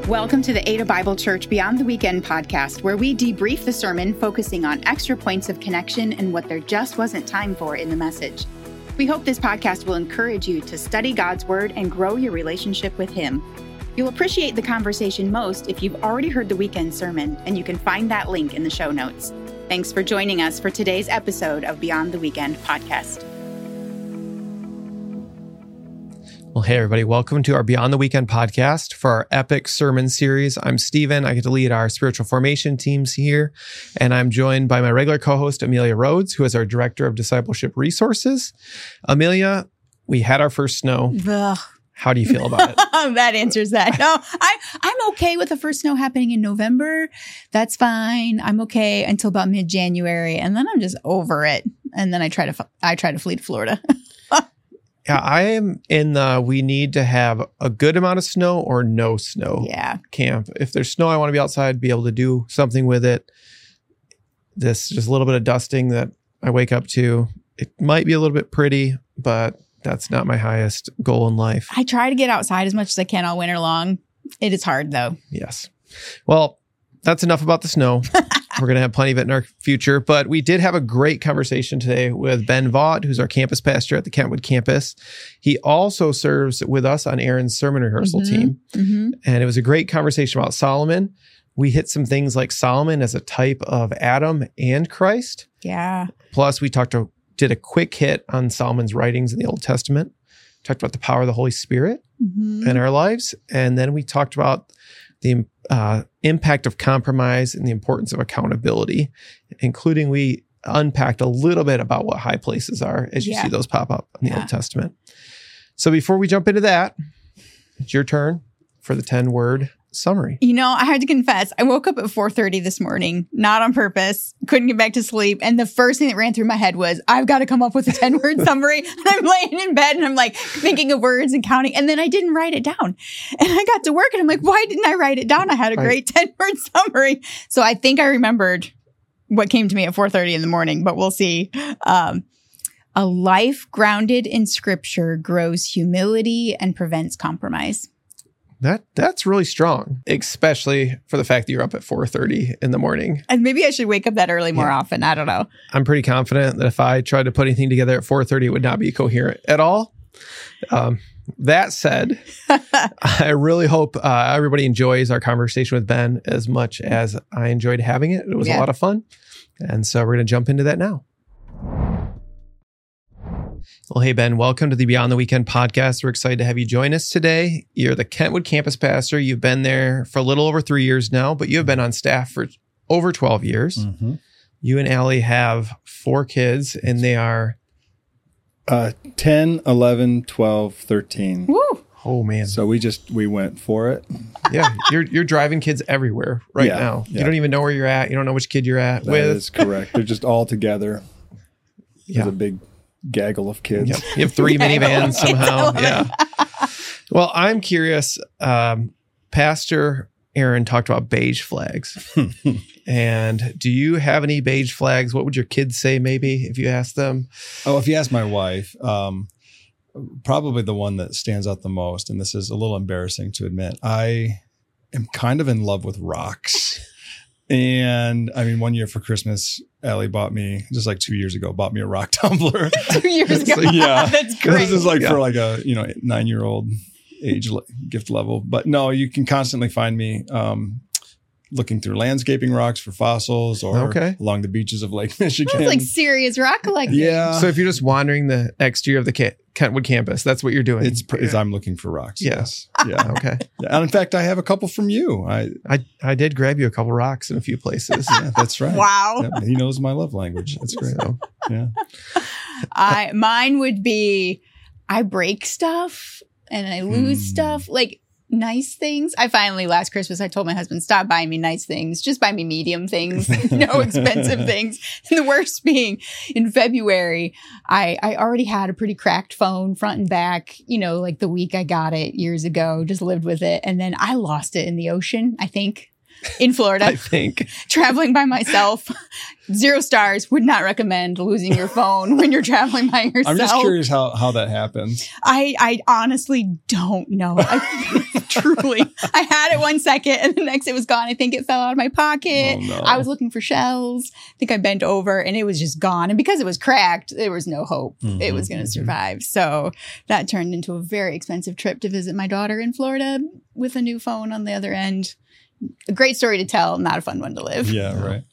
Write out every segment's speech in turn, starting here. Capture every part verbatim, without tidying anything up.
Welcome to the Ada Bible Church Beyond the Weekend podcast, where we debrief the sermon, focusing on extra points of connection and what there just wasn't time for in the message. We hope this podcast will encourage you to study God's Word and grow your relationship with Him. You'll appreciate the conversation most if you've already heard the weekend sermon, and you can find that link in the show notes. Thanks for joining us for today's episode of Beyond the Weekend podcast. Well, hey, everybody. Welcome to our Beyond the Weekend podcast for our epic sermon series. I'm Stephen. I get to lead our spiritual formation teams here, and I'm joined by my regular co-host, Amelia Rhodes, who is our Director of Discipleship Resources. Amelia, we had our first snow. Ugh. How do you feel about it? That answers that. No, I, I'm okay with the first snow happening in November. That's fine. I'm okay until about mid-January, and then I'm just over it. And then I try to I try to flee to Florida. Yeah, I am in the we need to have a good amount of snow or no snow yeah. camp. If there's snow, I want to be outside, be able to do something with it. This just a little bit of dusting that I wake up to. It might be a little bit pretty, but that's not my highest goal in life. I try to get outside as much as I can all winter long. It is hard, though. Yes. Well, that's enough about the snow. We're going to have plenty of it in our future, but we did have a great conversation today with Ben Vaught, who's our campus pastor at the Kentwood campus. He also serves with us on Aaron's sermon rehearsal mm-hmm. team. Mm-hmm. And it was a great conversation about Solomon. We hit some things like Solomon as a type of Adam and Christ. Yeah. Plus, we talked to, did a quick hit on Solomon's writings in the Old Testament. Talked about the power of the Holy Spirit mm-hmm. in our lives. And then we talked about the uh, impact of compromise and the importance of accountability, including we unpacked a little bit about what high places are as you yeah. see those pop up in the yeah. Old Testament. So before we jump into that, it's your turn for the ten-word summary. You know, I had to confess, I woke up at four thirty this morning, not on purpose, couldn't get back to sleep. And the first thing that ran through my head was, I've got to come up with a ten-word summary. And I'm laying in bed and I'm like thinking of words and counting. And then I didn't write it down. And I got to work and I'm like, why didn't I write it down? I had a great ten-word summary. So I think I remembered what came to me at four thirty in the morning, but we'll see. Um, a life grounded in Scripture grows humility and prevents compromise. That that's really strong, especially for the fact that you're up at four thirty in the morning. And maybe I should wake up that early more yeah. often. I don't know. I'm pretty confident that if I tried to put anything together at four thirty, it would not be coherent at all. Um, that said, I really hope uh, everybody enjoys our conversation with Ben as much as I enjoyed having it. It was yeah. a lot of fun. And so we're going to jump into that now. Well, hey, Ben, welcome to the Beyond the Weekend podcast. We're excited to have you join us today. You're the Kentwood campus pastor. You've been there for a little over three years now, but you have been on staff for over twelve years. Mm-hmm. You and Allie have four kids, and they are... Uh, ten, eleven, twelve, thirteen. Woo! Oh, man. So we just, we went for it. Yeah, you're you're driving kids everywhere right yeah, now. Yeah. You don't even know where you're at. You don't know which kid you're at that with. That is correct. They're just all together. Yeah. There's a big gaggle of kids. Yep. You have three minivans somehow. Yeah. Well, I'm curious. Um, Pastor Aaron talked about beige flags. And do you have any beige flags? What would your kids say maybe if you asked them? Oh, if you ask my wife, um, probably the one that stands out the most, and this is a little embarrassing to admit, I am kind of in love with rocks. And I mean, one year for Christmas, Allie bought me, just like two years ago, bought me a rock tumbler. Two years ago? Like, yeah. That's great. This is like yeah. for like a, you know, nine-year-old age le- gift level. But no, you can constantly find me um, looking through landscaping rocks for fossils or okay. along the beaches of Lake Michigan. That's like serious rock collecting. Yeah. So if you're just wandering the exterior of the Kent- Kentwood campus, that's what you're doing. It's, it's I'm looking for rocks. Yeah. Yes. Yeah. Okay. Yeah. And in fact, I have a couple from you. I I, I did grab you a couple rocks in a few places. yeah, that's right. Wow. Yeah, he knows my love language. That's great. So, yeah. I mine would be I break stuff and I lose Hmm. stuff. Like nice things. I finally, last Christmas, I told my husband, stop buying me nice things. Just buy me medium things, no expensive things. And the worst being in February, I, I already had a pretty cracked phone front and back, you know, like the week I got it years ago, just lived with it. And then I lost it in the ocean, I think. in Florida. I think. Traveling by myself. Zero stars. Would not recommend losing your phone when you're traveling by yourself. I'm just curious how, how that happens. I, I honestly don't know. I, truly. I had it one second and the next it was gone. I think it fell out of my pocket. Oh, no. I was looking for shells. I think I bent over and it was just gone. And because it was cracked, there was no hope Mm-hmm, it was going to mm-hmm. survive. So that turned into a very expensive trip to visit my daughter in Florida with a new phone on the other end. A great story to tell, not a fun one to live. Yeah, right.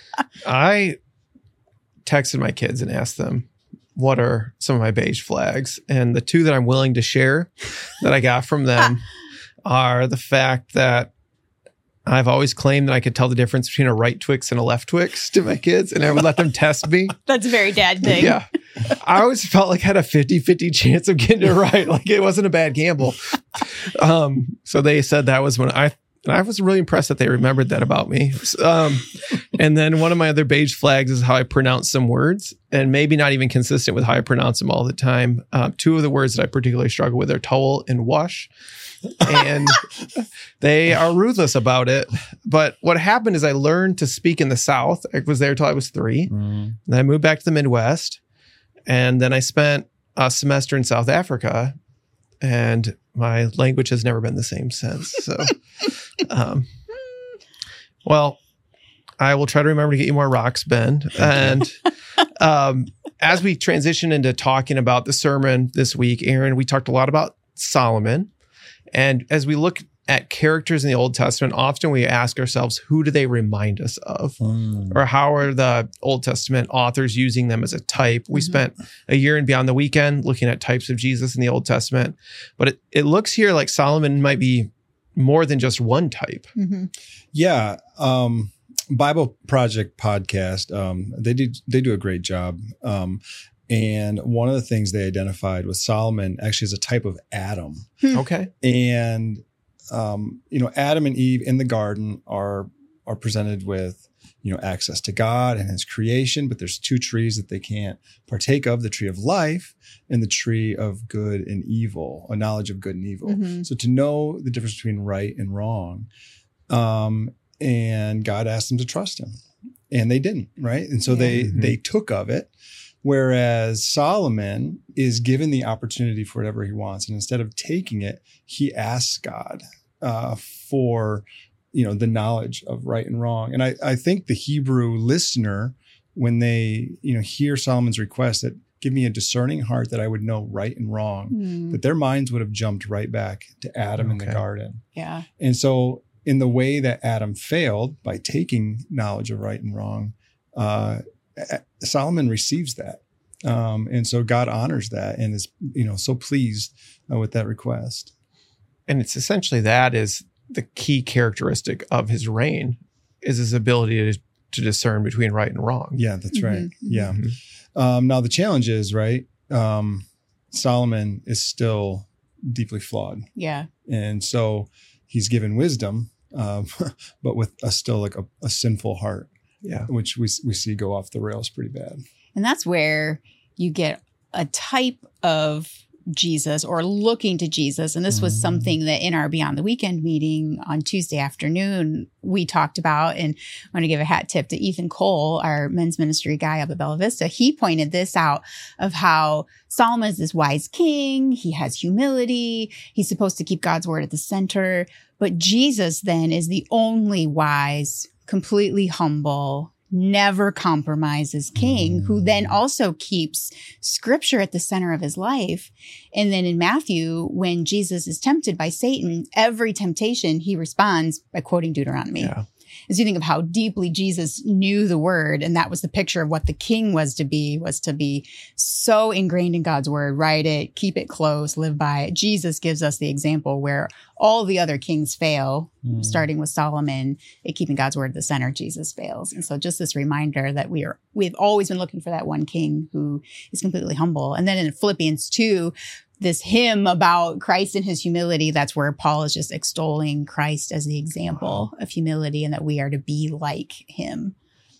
I texted my kids and asked them, what are some of my beige flags? And the two that I'm willing to share that I got from them are the fact that I've always claimed that I could tell the difference between a right Twix and a left Twix to my kids, and I would let them test me. That's a very dad thing. Yeah. I always felt like I had a fifty-fifty chance of getting it right. Like it wasn't a bad gamble. Um, so they said that was when I, and I was really impressed that they remembered that about me. Um, and then one of my other beige flags is how I pronounce some words, and maybe not even consistent with how I pronounce them all the time. Um, two of the words that I particularly struggle with are towel and wash. And they are ruthless about it. But what happened is I learned to speak in the South. I was there till I was three. Mm. Then I moved back to the Midwest. And then I spent a semester in South Africa. And my language has never been the same since. So, um, well, I will try to remember to get you more rocks, Ben. And um, as we transition into talking about the sermon this week, Aaron, we talked a lot about Solomon. And as we look at characters in the Old Testament, often we ask ourselves, who do they remind us of? Mm. Or how are the Old Testament authors using them as a type? We Mm-hmm. spent a year and Beyond the Weekend looking at types of Jesus in the Old Testament. But it, it looks here like Solomon might be more than just one type. Mm-hmm. Yeah. Um, Bible Project podcast. Um, they do, they do a great job. Um, and one of the things they identified was Solomon actually as a type of Adam. Okay. And, um, you know, Adam and Eve in the garden are, are presented with, you know, access to God and his creation, but there's two trees that they can't partake of, the tree of life and the tree of good and evil, a knowledge of good and evil. Mhm. So to know the difference between right and wrong, um, and God asked them to trust him, and they didn't, right? And so Yeah. they, Mhm. they took of it. Whereas Solomon is given the opportunity for whatever he wants. And instead of taking it, he asks God uh, for, you know, the knowledge of right and wrong. And I, I think the Hebrew listener, when they, you know, hear Solomon's request that give me a discerning heart that I would know right and wrong, Mm, that their minds would have jumped right back to Adam in the Okay. garden. yeah. And so in the way that Adam failed by taking knowledge of right and wrong, uh, Solomon receives that. Um, and so God honors that and is, you know, so pleased uh, with that request. And it's essentially that is the key characteristic of his reign is his ability to, to discern between right and wrong. Yeah, that's right. Mhm, Yeah. Mhm. Um, now the challenge is, right, um, Solomon is still deeply flawed. Yeah. And so he's given wisdom, um, but with a still like a, a sinful heart, Yeah. which we, we see go off the rails pretty bad. And that's where you get a type of Jesus or looking to Jesus. And this was Mhm. something that in our Beyond the Weekend meeting on Tuesday afternoon, we talked about. And I want to give a hat tip to Ethan Cole, our men's ministry guy up at Bella Vista. He pointed this out of how Solomon is this wise king. He has humility. He's supposed to keep God's word at the center. But Jesus then is the only wise, completely humble, never compromises king, who then also keeps scripture at the center of his life. And then in Matthew, when Jesus is tempted by Satan, every temptation he responds by quoting Deuteronomy. Yeah. As you think of how deeply Jesus knew the word, and that was the picture of what the king was to be, was to be so ingrained in God's word, write it, keep it close, live by it. Jesus gives us the example where all the other kings fail, Mm. starting with Solomon, at keeping God's word at the center, Jesus fails. And so just this reminder that we are, we've always been looking for that one king who is completely humble. And then in Philippians two, this hymn about Christ and his humility, that's where Paul is just extolling Christ as the example of humility and that we are to be like him.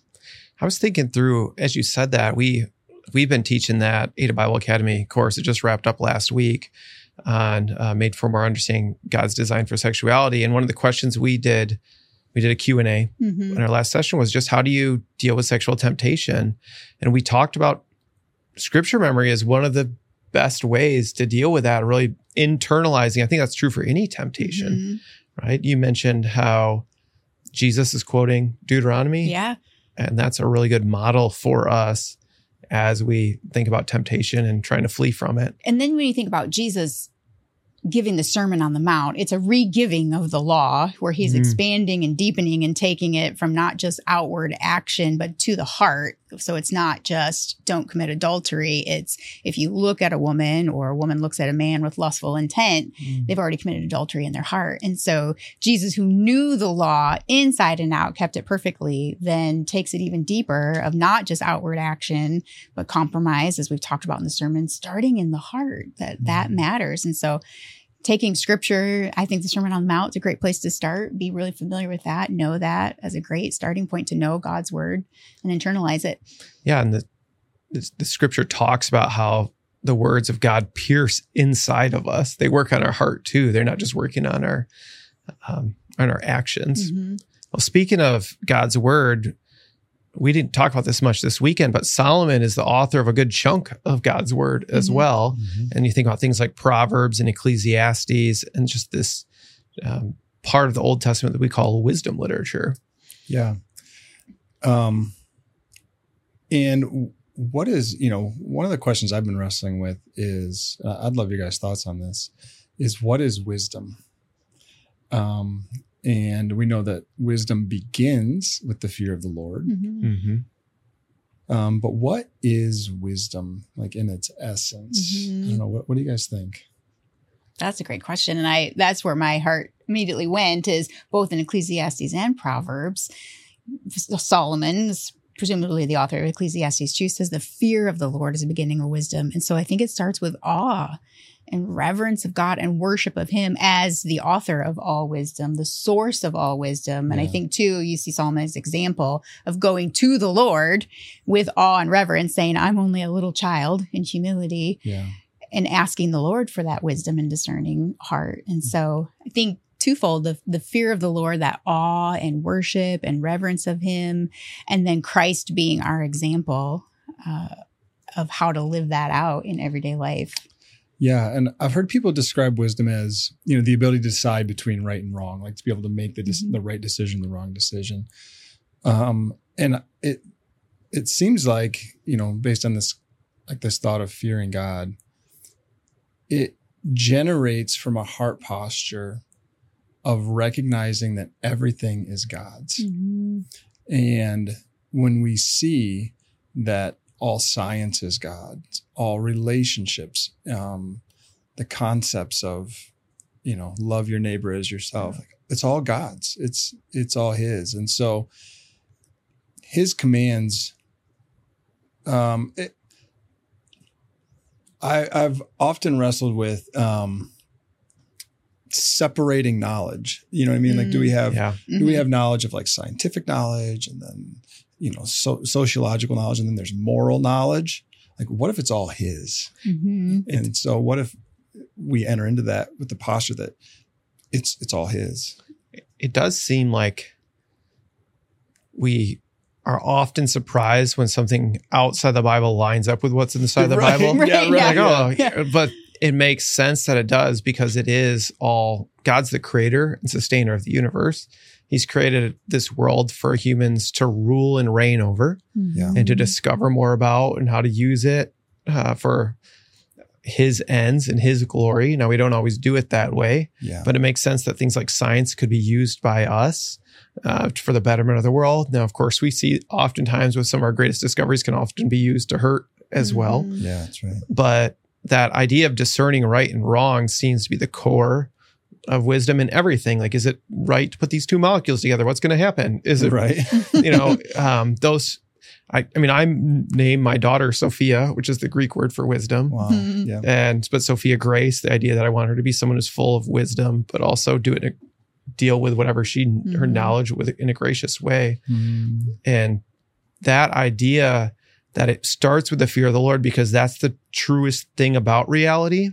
I was thinking through, as you said that, we, we've been teaching that Ada Bible Academy course. It just wrapped up last week on uh, Made for More Understanding God's Design for Sexuality. And one of the questions we did we did a Q and A Mhm. in our last session was just how do you deal with sexual temptation? And we talked about scripture memory as one of the best ways to deal with that, really internalizing. I think that's true for any temptation, Mhm. right? You mentioned how Jesus is quoting Deuteronomy. Yeah. And that's a really good model for us as we think about temptation and trying to flee from it. And then when you think about Jesus giving the Sermon on the Mount, it's a re-giving of the law where he's Mhm. expanding and deepening and taking it from not just outward action, but to the heart. So it's not just don't commit adultery. It's if you look at a woman or a woman looks at a man with lustful intent, Mm. they've already committed adultery in their heart. And so Jesus, who knew the law inside and out, kept it perfectly, then takes it even deeper of not just outward action, but compromise, as we've talked about in the sermon, starting in the heart, that that Mhm. matters. And so taking scripture, I think the Sermon on the Mount is a great place to start. Be really familiar with that. Know that as a great starting point to know God's word and internalize it. Yeah. And the, the, the scripture talks about how the words of God pierce inside of us. They work on our heart too. They're not just working on our, um, on our actions. Mhm. Well, speaking of God's word, we didn't talk about this much this weekend, but Solomon is the author of a good chunk of God's word as Mhm. well. Mhm. And you think about things like Proverbs and Ecclesiastes and just this um, part of the Old Testament that we call wisdom literature. Yeah. Um, and w- what is, you know, one of the questions I've been wrestling with is, uh, I'd love your guys' thoughts on this, is what is wisdom? Um, and we know that wisdom begins with the fear of the Lord. Mhm. Mm-hmm. Um, but what is wisdom, like in its essence? Mhm. I don't know. What, what do you guys think? That's a great question. And I that's where my heart immediately went, is both in Ecclesiastes and Proverbs. Solomon, presumably the author of Ecclesiastes two, says the fear of the Lord is the beginning of wisdom. And so I think it starts with awe and reverence of God and worship of him as the author of all wisdom, the source of all wisdom. And I Yeah. think too, you see Solomon's example of going to the Lord with awe and reverence, saying, I'm only a little child, in humility, Yeah. and asking the Lord for that wisdom and discerning heart. And so I think twofold, the, the fear of the Lord, that awe and worship and reverence of him, and then Christ being our example uh, of how to live that out in everyday life. Yeah. And I've heard people describe wisdom as, you know, the ability to decide between right and wrong, like to be able to make the dis- Mhm. the right decision, the wrong decision. Um, and it, it seems like, you know, based on this, like this thought of fearing God, it generates from a heart posture of recognizing that everything is God's. Mm-hmm. And when we see that all science is God's, all relationships, um, the concepts of, you know, love your neighbor as yourself, like, it's all God's. It's it's all His, and so His commands. Um, it, I I've often wrestled with um, separating knowledge. You know what I mean? Like, do we have Yeah. do we have knowledge of like scientific knowledge, and then, you know, so, sociological knowledge, and then there's moral knowledge? Like, what if it's all His? Mm-hmm. And so what if we enter into that with the posture that it's it's all His? It does seem like we are often surprised when something outside the Bible lines up with what's inside the Right. Bible. Right, Yeah, yeah. right. Like, oh, Yeah. but it makes sense that it does, because it is all God's the creator and sustainer of the universe. He's created this world for humans to rule and reign over, Yeah. and to discover more about and how to use it uh, for His ends and His glory. Now, we don't always do it that way, Yeah. but it makes sense that things like science could be used by us uh, for the betterment of the world. Now, of course, we see oftentimes with some of our greatest discoveries can often be used to hurt as well. Mhm. Yeah, that's right. But that idea of discerning right and wrong seems to be the core of wisdom in everything. Like, is it right to put these two molecules together? What's going to happen? Is it, Right. you know, um, those, I, I mean, I named my daughter Sophia, which is the Greek word for wisdom. Wow. Mhm. Yeah. And, but Sophia Grace, the idea that I want her to be someone who's full of wisdom, but also do it in a, deal with whatever she, her Mhm. knowledge with in a gracious way. Mm. And that idea that it starts with the fear of the Lord, because that's the truest thing about reality,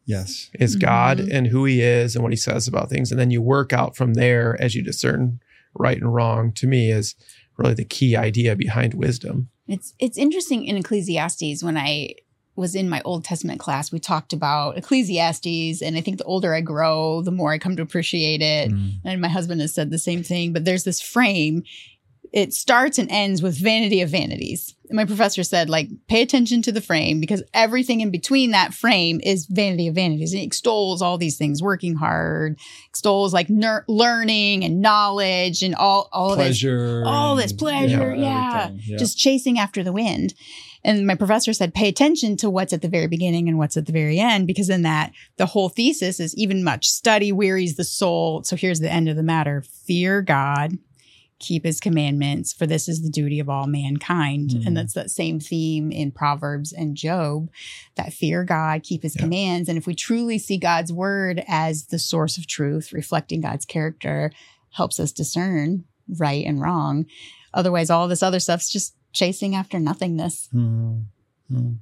Yes. is God Mhm. and who He is and what He says about things. And then you work out from there as you discern right and wrong, to me, is really the key idea behind wisdom. It's it's interesting in Ecclesiastes. When I was in my Old Testament class, we talked about Ecclesiastes, and I think the older I grow, the more I come to appreciate it. Mm. And my husband has said the same thing, but there's this frame. It starts and ends with vanity of vanities. And my professor said, like, pay attention to the frame, because everything in between that frame is vanity of vanities. And it extols all these things, working hard, extols like ner- learning and knowledge and all, all pleasure, of this, all this pleasure. Yeah, yeah. yeah. Just chasing after the wind. And my professor said, pay attention to what's at the very beginning and what's at the very end, because in that, the whole thesis is even much study wearies the soul. So here's the end of the matter. Fear God. Keep his commandments, for this is the duty of all mankind. Mm. And that's that same theme in Proverbs and Job, that fear God, keep his yeah. commands. And if we truly see God's word as the source of truth, reflecting God's character, helps us discern right and wrong. Otherwise, all this other stuff's just chasing after nothingness. Mm. Mm.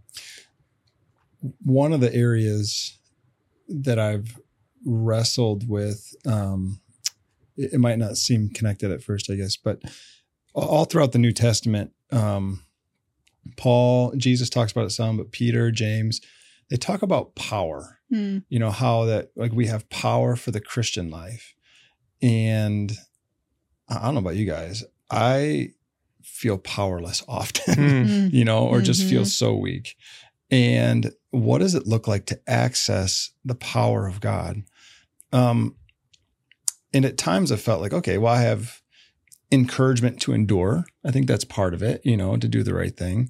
One of the areas that I've wrestled with, um, it might not seem connected at first, I guess, but all throughout the New Testament, um, Paul, Jesus talks about it some, but Peter, James, they talk about power, mm. you know, how that like we have power for the Christian life. And I don't know about you guys, I feel powerless often, mm. you know, or mm-hmm. just feel so weak. And what does it look like to access the power of God? Um, And at times I felt like, okay, well, I have encouragement to endure. I think that's part of it, you know, to do the right thing.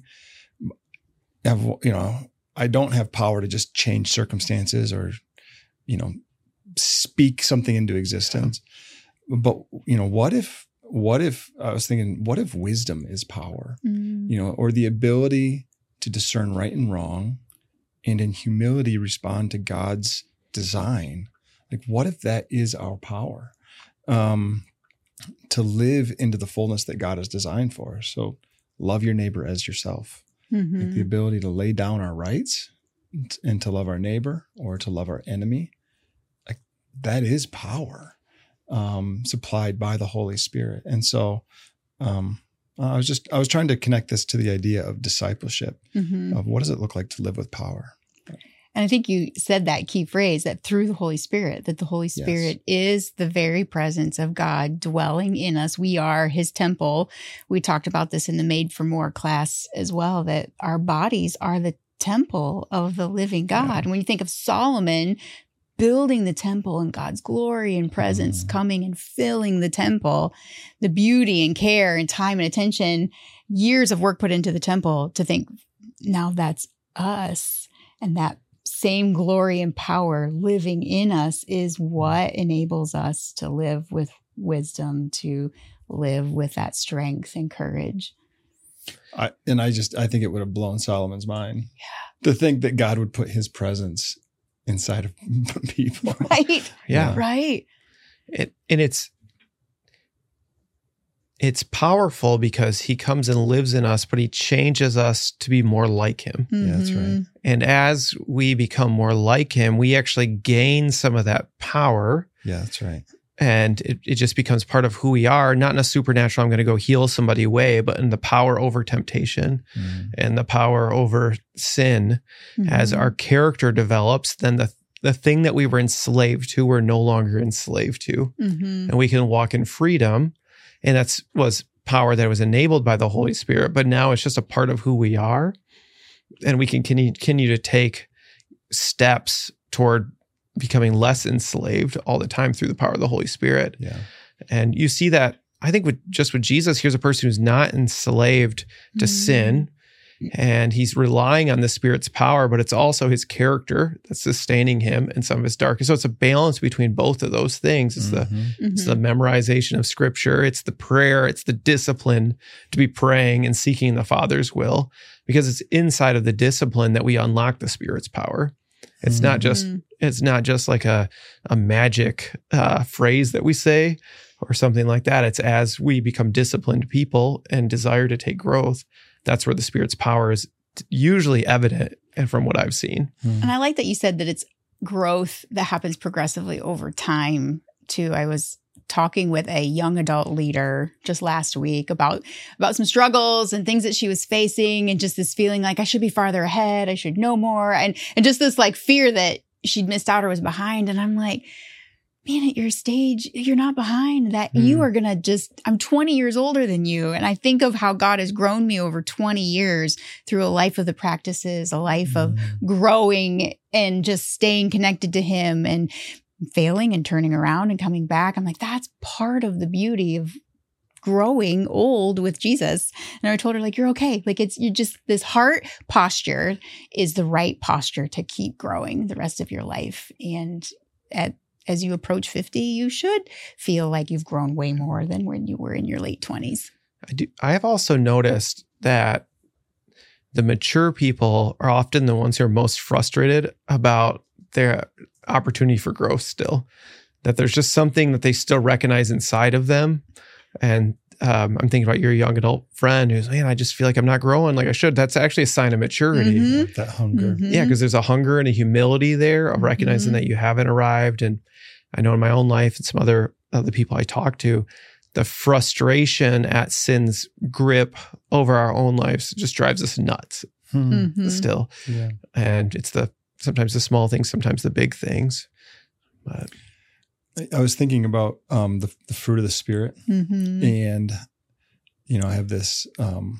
I have, you know, I don't have power to just change circumstances or, you know, speak something into existence. But, you know, what if, what if, I was thinking, what if wisdom is power, mm. you know, or the ability to discern right and wrong and in humility respond to God's design? Like, what if that is our power, um, to live into the fullness that God has designed for us? So love your neighbor as yourself. Mm-hmm. Like the ability to lay down our rights and to love our neighbor or to love our enemy. Like that is power, um, supplied by the Holy Spirit. And so, um, I was just, I was trying to connect this to the idea of discipleship, mm-hmm. of what does it look like to live with power? And I think you said that key phrase, that through the Holy Spirit, that the Holy Spirit yes. is the very presence of God dwelling in us. We are his temple. We talked about this in the Made for More class as well, that our bodies are the temple of the living God. Yeah. And when you think of Solomon building the temple and God's glory and presence mm. coming and filling the temple, the beauty and care and time and attention, years of work put into the temple, to think now that's us, and that same glory and power living in us is what enables us to live with wisdom, to live with that strength and courage. I, and I just, I think it would have blown Solomon's mind yeah. to think that God would put his presence inside of people. Right. Yeah. Right. It, and it's, it's powerful because he comes and lives in us, but he changes us to be more like him. Mm-hmm. Yeah, that's right. And as we become more like him, we actually gain some of that power. Yeah, that's right. And it, it just becomes part of who we are, not in a supernatural, I'm going to go heal somebody way, but in the power over temptation mm-hmm. and the power over sin. Mm-hmm. As our character develops, then the the thing that we were enslaved to, we're no longer enslaved to. Mm-hmm. And we can walk in freedom. And that's was power that was enabled by the Holy Spirit, but now it's just a part of who we are. And we can continue to take steps toward becoming less enslaved all the time through the power of the Holy Spirit. Yeah. And you see that, I think, with just with Jesus, here's a person who's not enslaved to mm-hmm. sin, and he's relying on the Spirit's power, but it's also his character that's sustaining him in some of his darkness. So it's a balance between both of those things. It's mm-hmm. the mm-hmm. it's the memorization of Scripture, it's the prayer, it's the discipline to be praying and seeking the Father's will, because it's inside of the discipline that we unlock the Spirit's power. It's mm-hmm. not just it's not just like a a magic uh, phrase that we say or something like that. It's as we become disciplined people and desire to take growth, that's where the Spirit's power is usually evident, and from what I've seen. And I like that you said that it's growth that happens progressively over time too. I was talking with a young adult leader just last week about, about some struggles and things that she was facing, and just this feeling like I should be farther ahead. I should know more. And, and just this like fear that she'd missed out or was behind. And I'm like, man, at your stage, you're not behind. That mm. you are going to just, I'm twenty years older than you. And I think of how God has grown me over twenty years through a life of the practices, a life mm. of growing and just staying connected to him and failing and turning around and coming back. I'm like, that's part of the beauty of growing old with Jesus. And I told her, like, you're okay. Like, it's, you just, this heart posture is the right posture to keep growing the rest of your life. And at as you approach fifty, you should feel like you've grown way more than when you were in your late twenties. I do. I have also noticed that the mature people are often the ones who are most frustrated about their opportunity for growth still, that there's just something that they still recognize inside of them. And um, I'm thinking about your young adult friend who's, man, I just feel like I'm not growing like I should. That's actually a sign of maturity. Mm-hmm. That hunger. Mm-hmm. Yeah, because there's a hunger and a humility there of recognizing mm-hmm. that you haven't arrived. And I know in my own life and some other other people I talk to, the frustration at sin's grip over our own lives just drives us nuts mm-hmm. still. Yeah. And it's the sometimes the small things, sometimes the big things. But I was thinking about um, the, the fruit of the Spirit. Mm-hmm. And, you know, I have this um,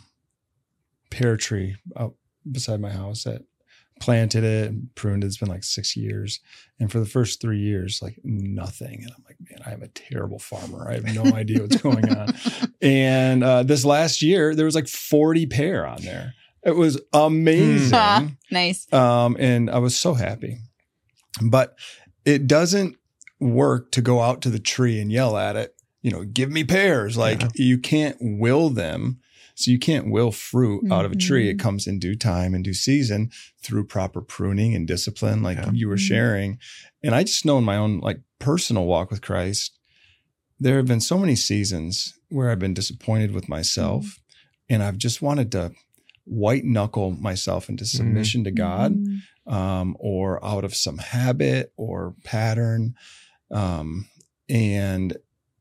pear tree out beside my house that planted it and pruned it. It's been like six years. And for the first three years, like nothing. And I'm like, man, I am a terrible farmer. I have no idea what's going on. And uh, this last year, there was like forty pear on there. It was amazing. Ah, nice. Um, and I was so happy. But it doesn't work to go out to the tree and yell at it, you know, give me pears. Like yeah. you can't will them. So you can't will fruit mm-hmm. out of a tree. It comes in due time and due season through proper pruning and discipline, like yeah. you were sharing. And I just know in my own like personal walk with Christ, there have been so many seasons where I've been disappointed with myself mm-hmm. and I've just wanted to white knuckle myself into submission mm-hmm. to God mm-hmm. um, or out of some habit or pattern. Um, and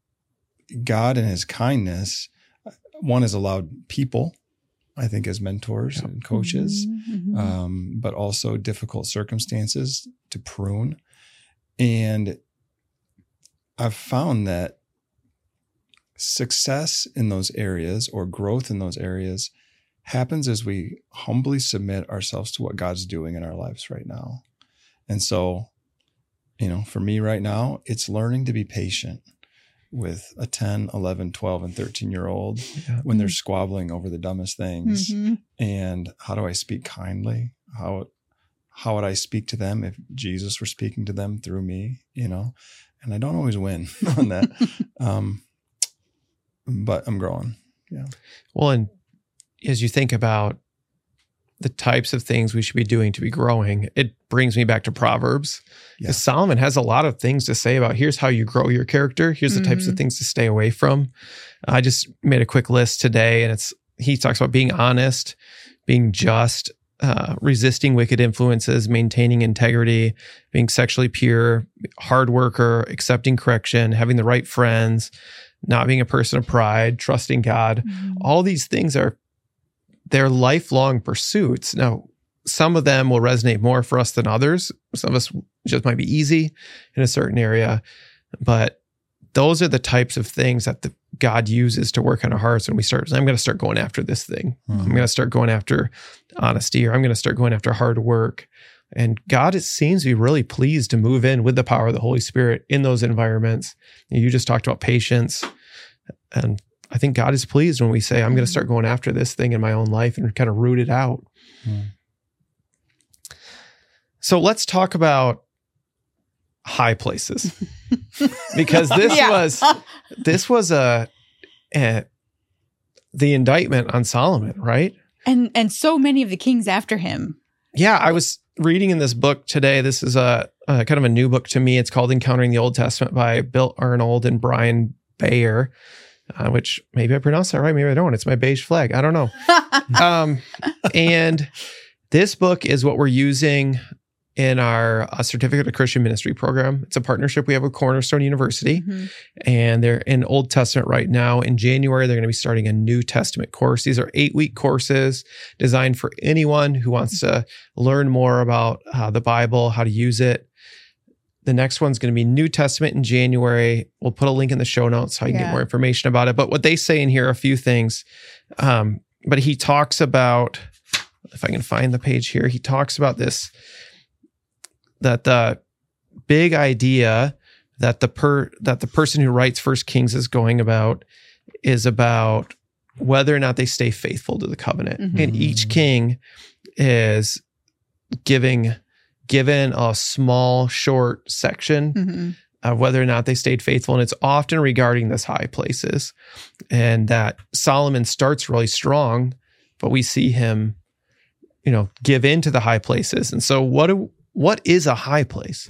God in his kindness, one has allowed people, I think, as mentors yep. and coaches, mm-hmm. um, but also difficult circumstances to prune. And I've found that success in those areas or growth in those areas happens as we humbly submit ourselves to what God's doing in our lives right now. And so, you know, for me right now, it's learning to be patient with a ten, eleven, twelve, and thirteen year old yeah. when they're squabbling over the dumbest things. Mm-hmm. And how do I speak kindly? How, how would I speak to them if Jesus were speaking to them through me, you know? And I don't always win on that. um, but I'm growing. Yeah. Well, and as you think about the types of things we should be doing to be growing, it brings me back to Proverbs. Because yeah. Solomon has a lot of things to say about here's how you grow your character. Here's mm-hmm. the types of things to stay away from. I just made a quick list today, and it's he talks about being honest, being just, uh, resisting wicked influences, maintaining integrity, being sexually pure, hard worker, accepting correction, having the right friends, not being a person of pride, trusting God. Mm-hmm. All these things are they're lifelong pursuits. Now, some of them will resonate more for us than others. Some of us just might be easy in a certain area, but those are the types of things that the, God uses to work on our hearts when we start, I'm going to start going after this thing. Mm-hmm. I'm going to start going after honesty, or I'm going to start going after hard work. And God, it seems to be really pleased to move in with the power of the Holy Spirit in those environments. You just talked about patience, and I think God is pleased when we say, I'm going to start going after this thing in my own life and kind of root it out. Mm. So let's talk about high places, because this yeah. was, this was a, a, the indictment on Solomon, right? And, and so many of the kings after him. Yeah. I was reading in this book today. This is a, a kind of a new book to me. It's called Encountering the Old Testament by Bill Arnold and Brian Bayer. Uh, which maybe I pronounced that right, maybe I don't. It's my beige flag. I don't know. um, and this book is what we're using in our uh, Certificate of Christian Ministry program. It's a partnership we have with Cornerstone University, mm-hmm. and they're in Old Testament right now. In January, they're going to be starting a New Testament course. These are eight-week courses designed for anyone who wants to learn more about uh, the Bible, how to use it. The next one's going to be New Testament in January. We'll put a link in the show notes so you can yeah. get more information about it. But what they say in here are a few things. Um, but he talks about, if I can find the page here, he talks about this, that the big idea that the per that the person who writes First Kings is going about is about whether or not they stay faithful to the covenant. Mm-hmm. And each king is giving given a small, short section mm-hmm. of whether or not they stayed faithful. And it's often regarding this high places. And that Solomon starts really strong, but we see him, you know, give into the high places. And so what do What is a high place?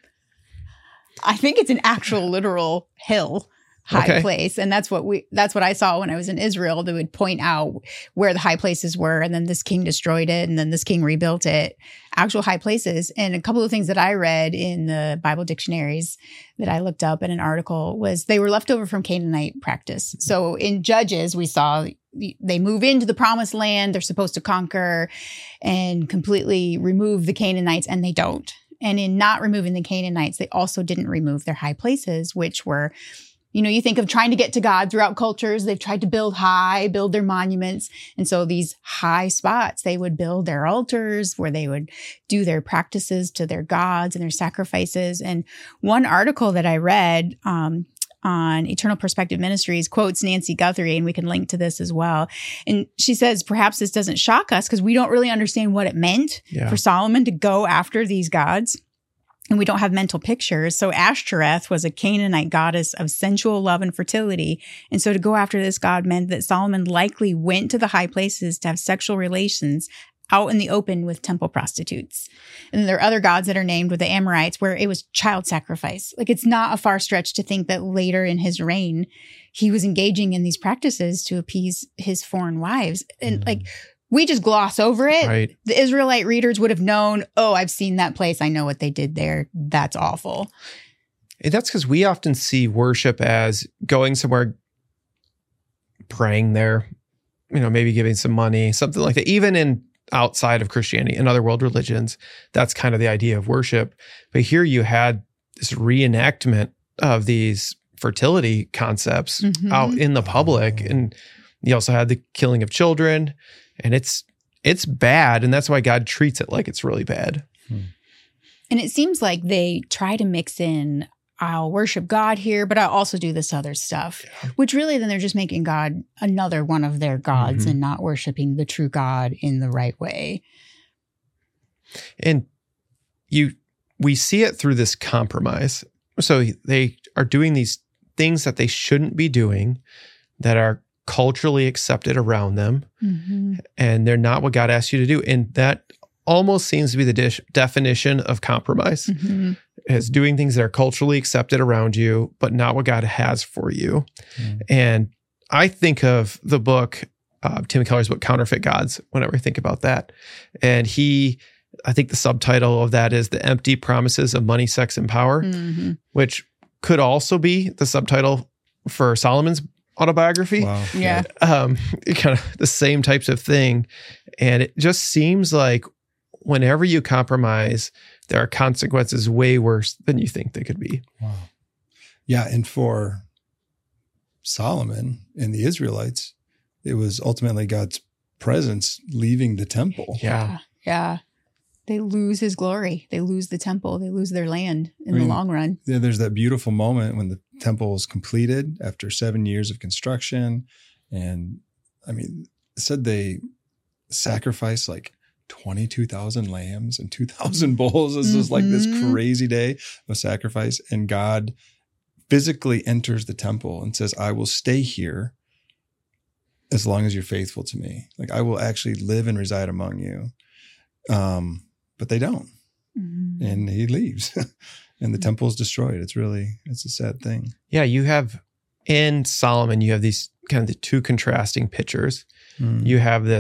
I think it's an actual literal hill high okay. place. And that's what we, that's what I saw when I was in Israel. They would point out where the high places were. And then this king destroyed it. And then this king rebuilt it. Actual high places. And a couple of things that I read in the Bible dictionaries that I looked up in an article was they were left over from Canaanite practice. So in Judges, we saw they move into the promised land. They're supposed to conquer and completely remove the Canaanites, and they don't. And in not removing the Canaanites, they also didn't remove their high places, which were, you know, you think of trying to get to God throughout cultures. They've tried to build high, build their monuments. And so these high spots, they would build their altars where they would do their practices to their gods and their sacrifices. And one article that I read, um, on Eternal Perspective Ministries quotes Nancy Guthrie, and we can link to this as well. And she says, perhaps this doesn't shock us because we don't really understand what it meant yeah. for Solomon to go after these gods. And we don't have mental pictures. So Ashtoreth was a Canaanite goddess of sensual love and fertility. And so to go after this god meant that Solomon likely went to the high places to have sexual relations out in the open with temple prostitutes. And there are other gods that are named with the Amorites where it was child sacrifice. Like, it's not a far stretch to think that later in his reign, he was engaging in these practices to appease his foreign wives. And mm. like, we just gloss over it. Right. The Israelite readers would have known, oh, I've seen that place. I know what they did there. That's awful. And that's because we often see worship as going somewhere, praying there, you know, maybe giving some money, something like that. Even in outside of Christianity and other world religions, that's kind of the idea of worship. But here you had this reenactment of these fertility concepts mm-hmm. out in the public. And you also had the killing of children, and it's it's bad. And that's why God treats it like it's really bad. Hmm. And it seems like they try to mix in, I'll worship God here, but I'll also do this other stuff, yeah. which really then they're just making God another one of their gods mm-hmm. and not worshiping the true God in the right way. And you, we see it through this compromise. So they are doing these things that they shouldn't be doing that are culturally accepted around them. Mm-hmm. And they're not what God asked you to do. And that almost seems to be the dish, definition of compromise. Mm-hmm. Is doing things that are culturally accepted around you, but not what God has for you. Mm. And I think of the book, uh, Tim Keller's book, Counterfeit Gods, whenever I think about that. And he, I think the subtitle of that is The Empty Promises of Money, Sex, and Power, mm-hmm. which could also be the subtitle for Solomon's autobiography. Wow. Yeah. Um, kind of the same types of thing. And it just seems like whenever you compromise, there are consequences way worse than you think they could be. Wow. Yeah. And for Solomon and the Israelites, it was ultimately God's presence leaving the temple. Yeah. Yeah. They lose his glory. They lose the temple. They lose their land in I mean, the long run. Yeah, there's that beautiful moment when the temple is completed after seven years of construction. And I mean, it said they sacrificed like twenty-two thousand lambs and two thousand bulls. This mm-hmm. is like this crazy day of sacrifice. And God physically enters the temple and says, I will stay here as long as you're faithful to me. Like, I will actually live and reside among you. Um, but they don't. Mm-hmm. And he leaves and the temple is destroyed. It's really, it's a sad thing. Yeah. You have in Solomon, you have these kind of the two contrasting pictures. Mm. You have this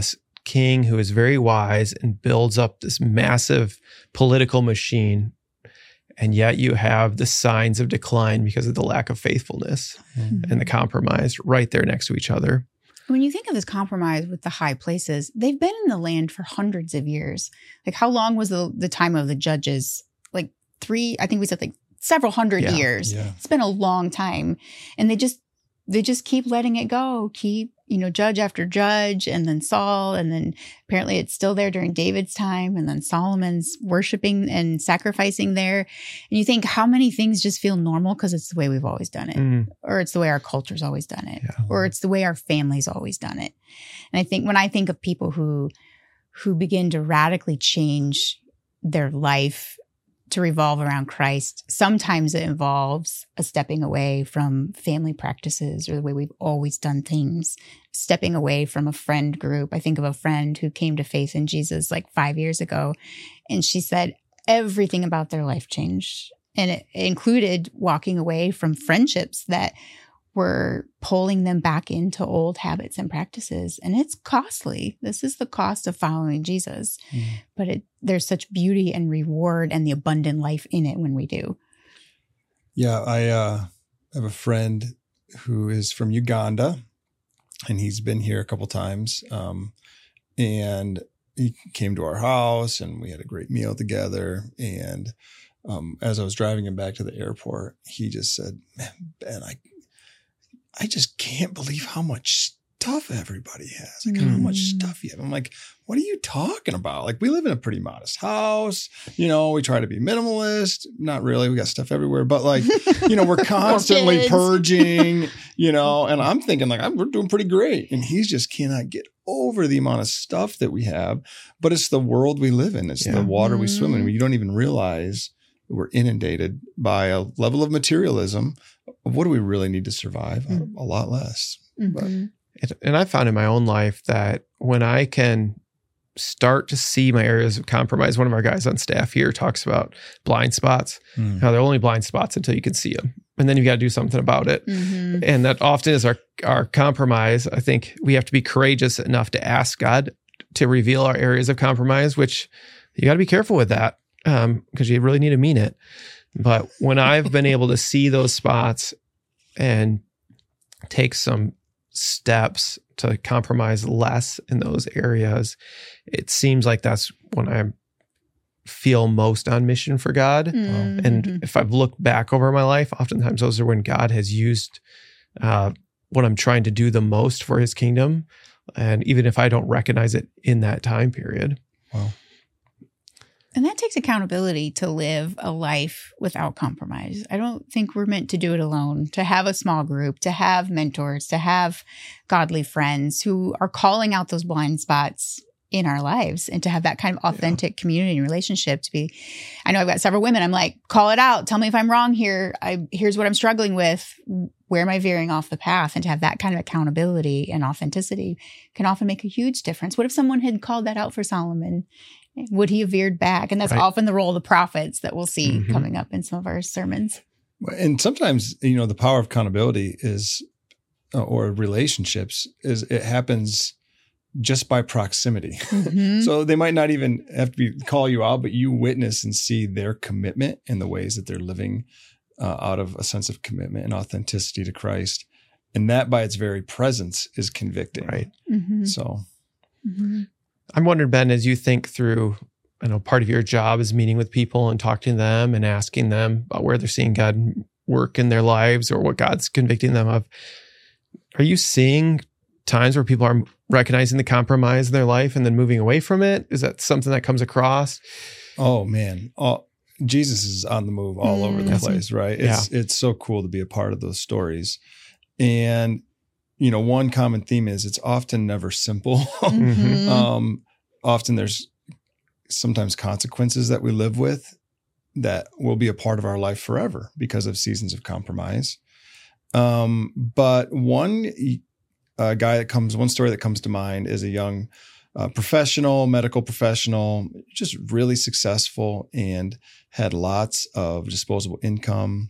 king who is very wise and builds up this massive political machine. And yet you have the signs of decline because of the lack of faithfulness mm-hmm. and the compromise right there next to each other. When you think of this compromise with the high places, they've been in the land for hundreds of years. Like, how long was the, the time of the judges? Like three, I think we said like several hundred yeah. years. Yeah. It's been a long time. And they just, they just keep letting it go, keep, you know, judge after judge, and then Saul, and then apparently it's still there during David's time, and then Solomon's worshiping and sacrificing there. And you think, how many things just feel normal because it's the way we've always done it, mm. or it's the way our culture's always done it, yeah. or it's the way our family's always done it. And I think when I think of people who who begin to radically change their life to revolve around Christ, sometimes it involves a stepping away from family practices or the way we've always done things, stepping away from a friend group. I think of a friend who came to faith in Jesus like five years ago, and she said everything about their life changed. And it included walking away from friendships that were pulling them back into old habits and practices. And it's costly. This is the cost of following Jesus. Mm. But it, there's such beauty and reward and the abundant life in it when we do. Yeah, I uh, have a friend who is from Uganda, and he's been here a couple times. Um, and he came to our house, and we had a great meal together. And um, as I was driving him back to the airport, he just said, "Man, Ben, I I just can't believe how much stuff everybody has. Like mm. how much stuff you have." I'm like, what are you talking about? Like, we live in a pretty modest house. You know, we try to be minimalist. Not really. We got stuff everywhere. But like, you know, we're constantly purging, you know, and I'm thinking like, I'm, we're doing pretty great. And he's just cannot get over the amount of stuff that we have. But it's the world we live in. It's yeah. the water mm. we swim in. You don't even realize we're inundated by a level of materialism. What do we really need to survive? Mm-hmm. A, a lot less. Mm-hmm. But. And I found in my own life that when I can start to see my areas of compromise, one of our guys on staff here talks about blind spots. Mm. How they're only blind spots until you can see them. And then you got to do something about it. Mm-hmm. And that often is our, our compromise. I think we have to be courageous enough to ask God to reveal our areas of compromise, which you got to be careful with that. Um, because you really need to mean it. But when I've been able to see those spots and take some steps to compromise less in those areas, it seems like that's when I feel most on mission for God. Mm-hmm. And if I've looked back over my life, oftentimes those are when God has used uh, what I'm trying to do the most for his kingdom. And even if I don't recognize it in that time period. Wow. And that takes accountability to live a life without compromise. I don't think we're meant to do it alone, to have a small group, to have mentors, to have godly friends who are calling out those blind spots in our lives, and to have that kind of authentic yeah. community and relationship to be, I know I've got several women. I'm like, call it out. Tell me if I'm wrong here. I, here's what I'm struggling with. Where am I veering off the path? And to have that kind of accountability and authenticity can often make a huge difference. What if someone had called that out for Solomon? Would he have veered back? And that's right. often the role of the prophets that we'll see mm-hmm. coming up in some of our sermons. And sometimes, you know, the power of accountability is, uh, or relationships is, it happens just by proximity. Mm-hmm. So they might not even have to be, call you out, but you witness and see their commitment in the ways that they're living uh, out of a sense of commitment and authenticity to Christ. And that by its very presence is convicting. Right. Mm-hmm. So. Mm-hmm. I'm wondering, Ben, as you think through, I know part of your job is meeting with people and talking to them and asking them about where they're seeing God work in their lives or what God's convicting them of. Are you seeing times where people are recognizing the compromise in their life and then moving away from it? Is that something that comes across? Oh, man. Oh, Jesus is on the move all mm, over the place, right? It's yeah. it's so cool to be a part of those stories. And you know, one common theme is it's often never simple. Mm-hmm. um, often there's sometimes consequences that we live with that will be a part of our life forever because of seasons of compromise. Um, but one uh, guy that comes, one story that comes to mind is a young uh, professional, medical professional, just really successful and had lots of disposable income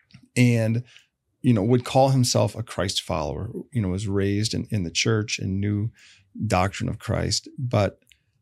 and you know, would call himself a Christ follower, you know, was raised in, in the church and knew doctrine of Christ, but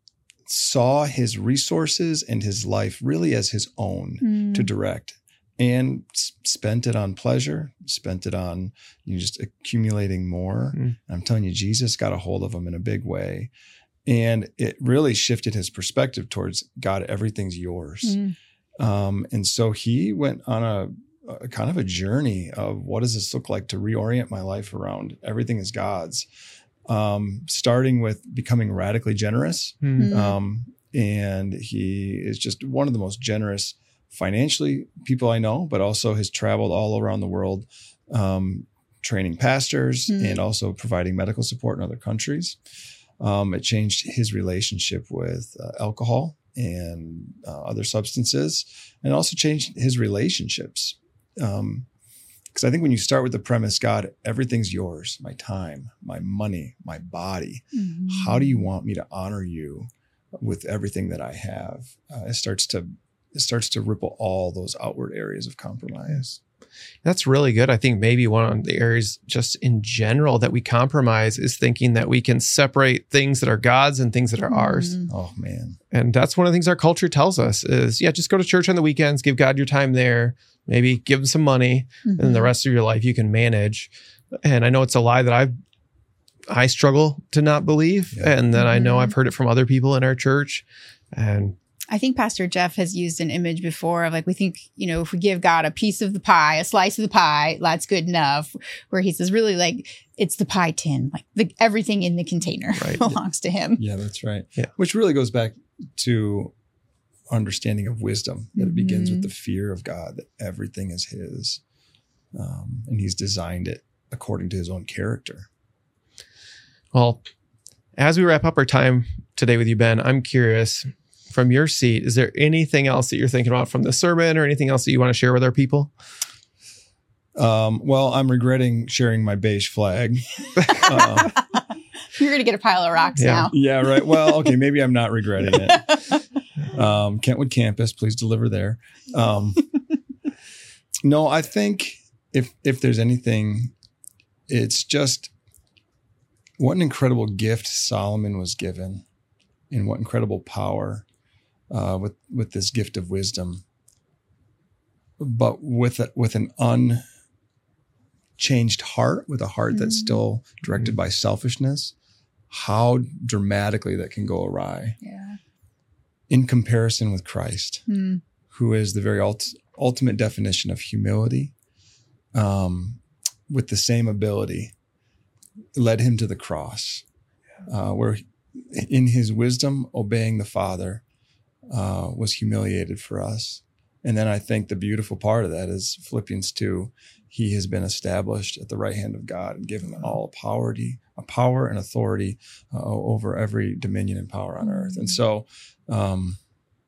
saw his resources and his life really as his own mm. to direct, and s- spent it on pleasure, spent it on you know, just accumulating more. Mm. I'm telling you, Jesus got a hold of him in a big way. And it really shifted his perspective towards God, everything's yours. Mm. Um, and so he went on a, a kind of a journey of what does this look like to reorient my life around everything is God's. Um, starting with becoming radically generous. Mm-hmm. Um, and he is just one of the most generous financially people I know, but also has traveled all around the world, um, training pastors mm-hmm. and also providing medical support in other countries. Um, it changed his relationship with uh, alcohol and uh, other substances, and also changed his relationships. Um, Because I think when you start with the premise, God, everything's yours, my time, my money, my body. Mm-hmm. How do you want me to honor you with everything that I have? Uh, it starts to it starts to ripple all those outward areas of compromise. That's really good. I think maybe one of the areas just in general that we compromise is thinking that we can separate things that are God's and things that are mm-hmm. ours. Oh, man. And that's one of the things our culture tells us is, yeah, just go to church on the weekends, give God your time there. Maybe give them some money, mm-hmm. and the rest of your life you can manage. And I know it's a lie that I I struggle to not believe. Yeah. And then mm-hmm. I know I've heard it from other people in our church. And I think Pastor Jeff has used an image before of like, we think, you know, if we give God a piece of the pie, a slice of the pie, that's good enough. Where he says really like, it's the pie tin, like the, everything in the container right. belongs to him. Yeah, that's right. Yeah. Which really goes back to understanding of wisdom, that it begins with the fear of God, that everything is his. Um, and he's designed it according to his own character. Well, as we wrap up our time today with you, Ben, I'm curious from your seat, is there anything else that you're thinking about from the sermon or anything else that you want to share with our people? Um, well, I'm regretting sharing my beige flag. um, You're going to get a pile of rocks yeah. now. Yeah, right. Well, okay, maybe I'm not regretting it. Um, Kentwood campus, please deliver there. Um, no, I think if if there's anything, it's just what an incredible gift Solomon was given, and what incredible power uh, with with this gift of wisdom, but with a, with an unchanged heart, with a heart mm-hmm. that's still directed mm-hmm. by selfishness. How dramatically that can go awry. Yeah. In comparison with Christ, mm. who is the very ult- ultimate definition of humility, um, with the same ability, led him to the cross, uh, where in his wisdom, obeying the Father, uh, was humiliated for us. And then I think the beautiful part of that is Philippians two, he has been established at the right hand of God and given all power, a power and authority uh, over every dominion and power on earth. And so, um,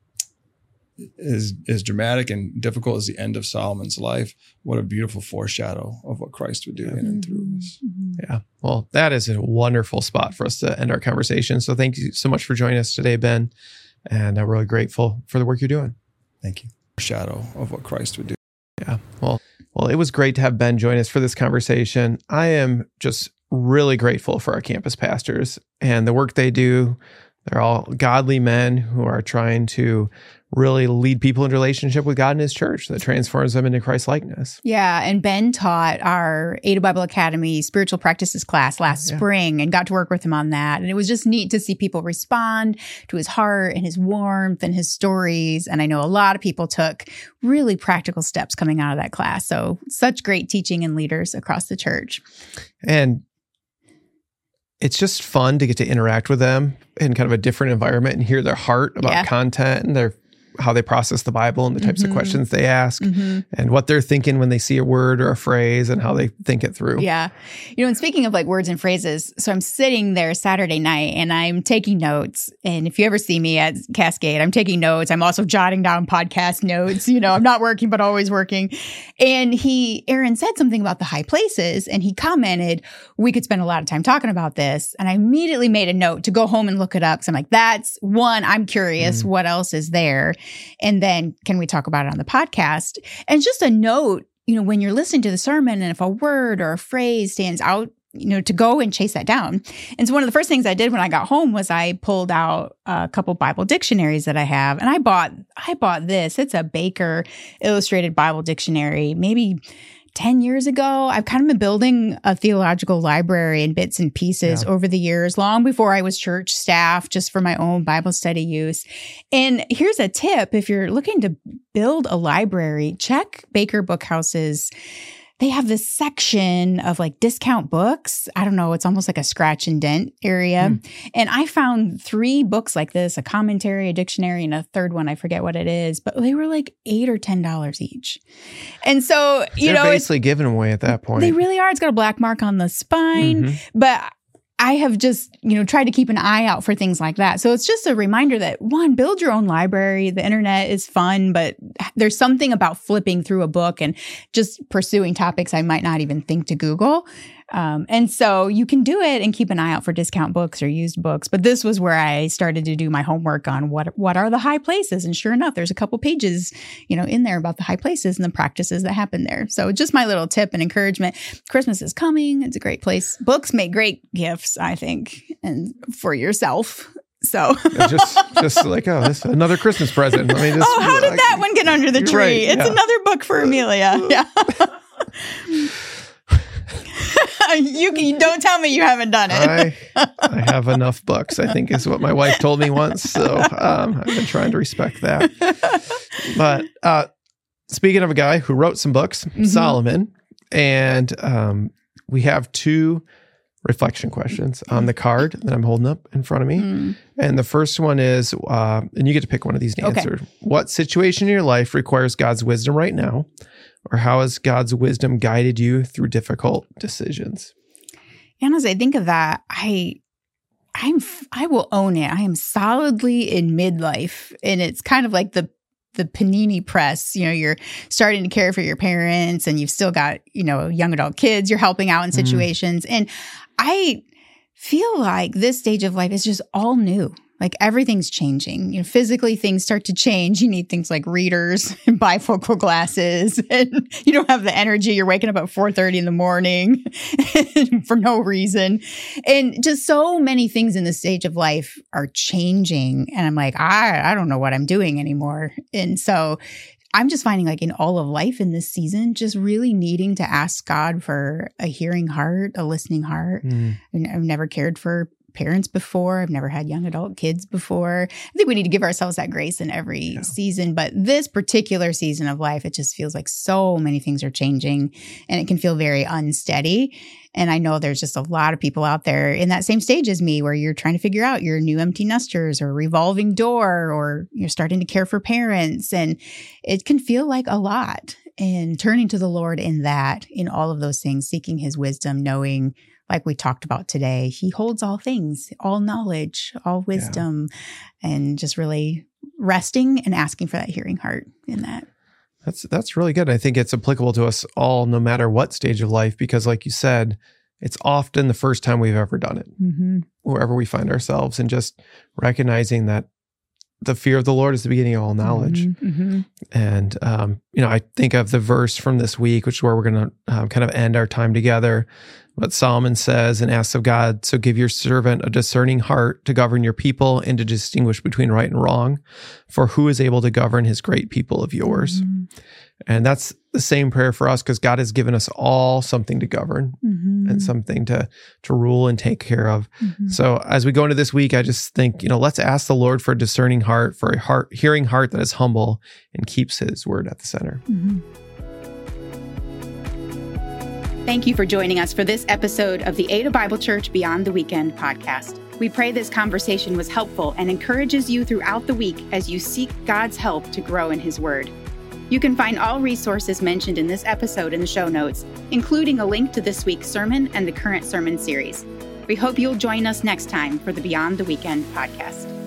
as, as dramatic and difficult as the end of Solomon's life, what a beautiful foreshadow of what Christ would do yeah. in and through us. Yeah. Well, that is a wonderful spot for us to end our conversation. So thank you so much for joining us today, Ben. And I'm really grateful for the work you're doing. Thank you. Shadow of what Christ would do. Yeah. Well, well, it was great to have Ben join us for this conversation. I am just really grateful for our campus pastors and the work they do. They're all godly men who are trying to really lead people in relationship with God and his church that transforms them into Christ likeness. Yeah. And Ben taught our Ada Bible Academy spiritual practices class last yeah. spring and got to work with him on that. And it was just neat to see people respond to his heart and his warmth and his stories. And I know a lot of people took really practical steps coming out of that class. So such great teaching and leaders across the church. And it's just fun to get to interact with them in kind of a different environment and hear their heart about yeah. content and their how they process the Bible and the types mm-hmm. of questions they ask mm-hmm. and what they're thinking when they see a word or a phrase and how they think it through. Yeah. You know, and speaking of like words and phrases, so I'm sitting there Saturday night and I'm taking notes. And if you ever see me at Cascade, I'm taking notes. I'm also jotting down podcast notes. You know, I'm not working, but always working. And he, Aaron said something about the high places and he commented, we could spend a lot of time talking about this. And I immediately made a note to go home and look it up. So I'm like, that's one, I'm curious, mm-hmm. what else is there? And then can we talk about it on the podcast? And just a note, you know, when you're listening to the sermon and if a word or a phrase stands out you know, to go and chase that down. And so one of the first things I did when I got home was I pulled out a couple Bible dictionaries that I have. And I bought, I bought this. It's a Baker Illustrated Bible Dictionary, maybe ten years ago. I've kind of been building a theological library in bits and pieces yeah. over the years, long before I was church staff, just for my own Bible study use. And here's a tip. If you're looking to build a library, check Baker Bookhouse's. They have this section of like discount books. I don't know. It's almost like a scratch and dent area. Mm. And I found three books like this, a commentary, a dictionary, and a third one. I forget what it is, but they were like eight or ten dollars each. And so, you They're know, basically giving away at that point. They really are. It's got a black mark on the spine, mm-hmm. but I have just, you know, tried to keep an eye out for things like that. So it's just a reminder that, one, build your own library. The internet is fun, but there's something about flipping through a book and just pursuing topics I might not even think to Google. Um, and so you can do it and keep an eye out for discount books or used books. But this was where I started to do my homework on what what are the high places. And sure enough, there's a couple pages, you know, in there about the high places and the practices that happen there. So just my little tip and encouragement. Christmas is coming. It's a great place. Books make great gifts, I think, and for yourself. So just just like, oh, this another Christmas present. Let me just, oh, how did that one get under the tree? Right, it's yeah. another book for Amelia. Yeah. You, you don't tell me you haven't done it. I, I have enough books, I think is what my wife told me once. So um, I've been trying to respect that. But uh, speaking of a guy who wrote some books, mm-hmm. Solomon, and um, we have two reflection questions on the card that I'm holding up in front of me. Mm. And the first one is, uh, and you get to pick one of these to answer. Okay. What situation in your life requires God's wisdom right now? Or how has God's wisdom guided you through difficult decisions? And as I think of that, I, I'm, I will own it. I am solidly in midlife, and it's kind of like the the panini press. You know, you're starting to care for your parents, and you've still got, you know, young adult kids. You're helping out in situations, mm. and I feel like this stage of life is just all new. Like everything's changing. You know, physically things start to change. You need things like readers and bifocal glasses, and you don't have the energy. You're waking up at four thirty in the morning for no reason. And just so many things in this stage of life are changing. And I'm like, I, I don't know what I'm doing anymore. And so I'm just finding, like, in all of life in this season, just really needing to ask God for a hearing heart, a listening heart. Mm. I've never cared for parents before. I've never had young adult kids before. I think we need to give ourselves that grace in every yeah. season. But this particular season of life, it just feels like so many things are changing, and it can feel very unsteady. And I know there's just a lot of people out there in that same stage as me, where you're trying to figure out your new empty nesters or revolving door, or you're starting to care for parents. And it can feel like a lot. And turning to the Lord in that, in all of those things, seeking his wisdom, knowing, like we talked about today, he holds all things, all knowledge, all wisdom, yeah. and just really resting and asking for that hearing heart in that. That's that's really good. I think it's applicable to us all, no matter what stage of life, because like you said, it's often the first time we've ever done it, mm-hmm. wherever we find ourselves, and just recognizing that the fear of the Lord is the beginning of all knowledge. Mm-hmm. And, um, you know, I think of the verse from this week, which is where we're going to um, kind of end our time together. What Solomon says and asks of God, so give your servant a discerning heart to govern your people and to distinguish between right and wrong. For who is able to govern his great people of yours? Mm-hmm. And that's the same prayer for us, because God has given us all something to govern mm-hmm. and something to to rule and take care of. Mm-hmm. So as we go into this week, I just think, you know, let's ask the Lord for a discerning heart, for a heart, hearing heart that is humble and keeps his word at the center. Mm-hmm. Thank you for joining us for this episode of the Ada Bible Church Beyond the Weekend podcast. We pray this conversation was helpful and encourages you throughout the week as you seek God's help to grow in his word. You can find all resources mentioned in this episode in the show notes, including a link to this week's sermon and the current sermon series. We hope you'll join us next time for the Beyond the Weekend podcast.